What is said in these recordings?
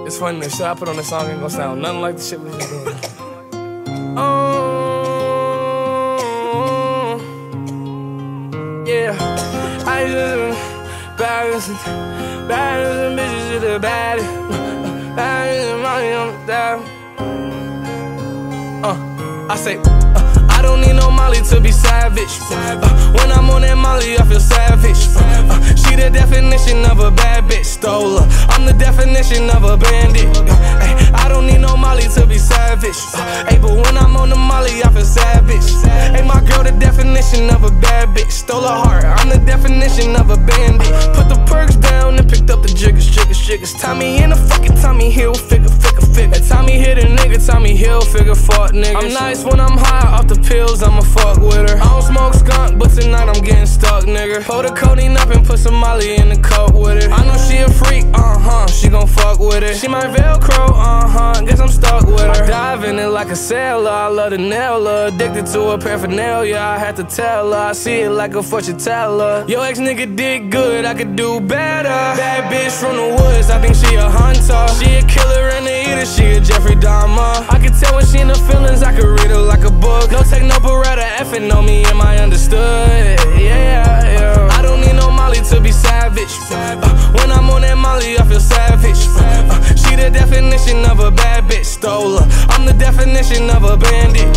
It's funny, the shit I put on this song ain't gonna sound nothing like the shit we was doing. Yeah, I just balancing bitches to the baddest. Balancing money on the dial. I say, I don't need no Molly to be savage. When I'm on that Molly, I feel savage. She the definition of a bad bitch, stole her. I'm the definition of a bandit. I don't need no Molly to be savage. But when I'm on the Molly, I feel savage. My girl, the definition of a bad bitch, stole her heart. I'm the definition of a bandit. Put the perks down and picked up the jiggers. Tommy in the fucking Tommy Hilfiger. Tommy hit a nigga, Tommy Hilfiger, fuck niggas. I'm nice when I'm high off the pills, I'ma fuck with her. I don't smoke skunk, but tonight I'm getting stuck, nigga. Pull the codeine up and put some Molly in the cup with it. I know she a freak, she gon' fuck with it. She my Velcro, guess I'm stuck with her. I dive in it like a sailor, I love to nail her. Addicted to her paraphernalia, I had to tell her. I see it like a fortune teller. Yo ex-nigga did good, I could do better. Bad bitch from the woods, I think she a hunter. She a killer and a eater, she a Jeffrey Dahmer. I can tell when she in the feelings, I can read her like a book. No take no beretta, effing on me, am I understood? Yeah. I don't need no Molly to be savage. When I'm on that Molly, I feel savage. She the definition of a bad bitch, stole her. I'm the definition of a bandit.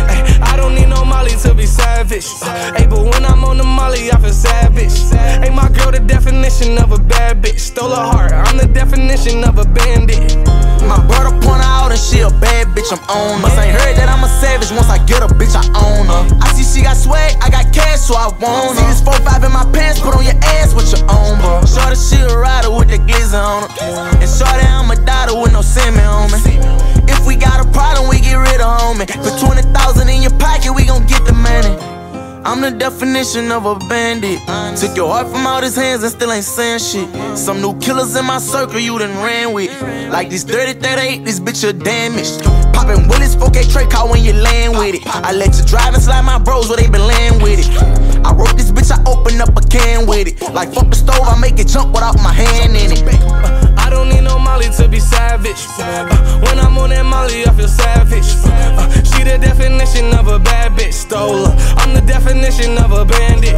I don't need no Molly to be savage. But when I'm on the Molly, I feel savage. My girl, the definition of a bad bitch, stole her heart. I'm the definition of a bandit. My brother point her out and she a bad bitch, I'm on her. Must ain't heard that I'm a savage, once I get a bitch, I own her. I see she got swag, I got cash, so I want her. See this 4-5 in my pants, put on your ass with your own, bro. Shorty, she a rider with the glizzy on her. And shorty, I'm a daughter with no semen on me. If we got a problem, we get rid of homie. Put 20,000 in your pocket, we gon' get the money. I'm the definition of a bandit. Took your heart from out his hands and still ain't saying shit. Some new killers in my circle you done ran with. Like this 30-38, this bitch a damaged. Poppin' Willis, 4K Trey call when you land with it. I let you drive and slide my bros where they been laying with it. I wrote this bitch, I open up a can with it. Like fuck the stove, I make it jump without my hand in it. I don't need no Molly to be savage. When I'm on that Molly, I feel savage. She the definition of a bad bitch, stole her. I'm the definition of a bandit.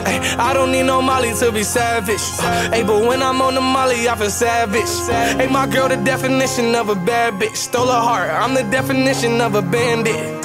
I don't need no Molly to be savage. But when I'm on the Molly, I feel savage. My girl, the definition of a bad bitch, stole her heart. I'm the definition of a bandit.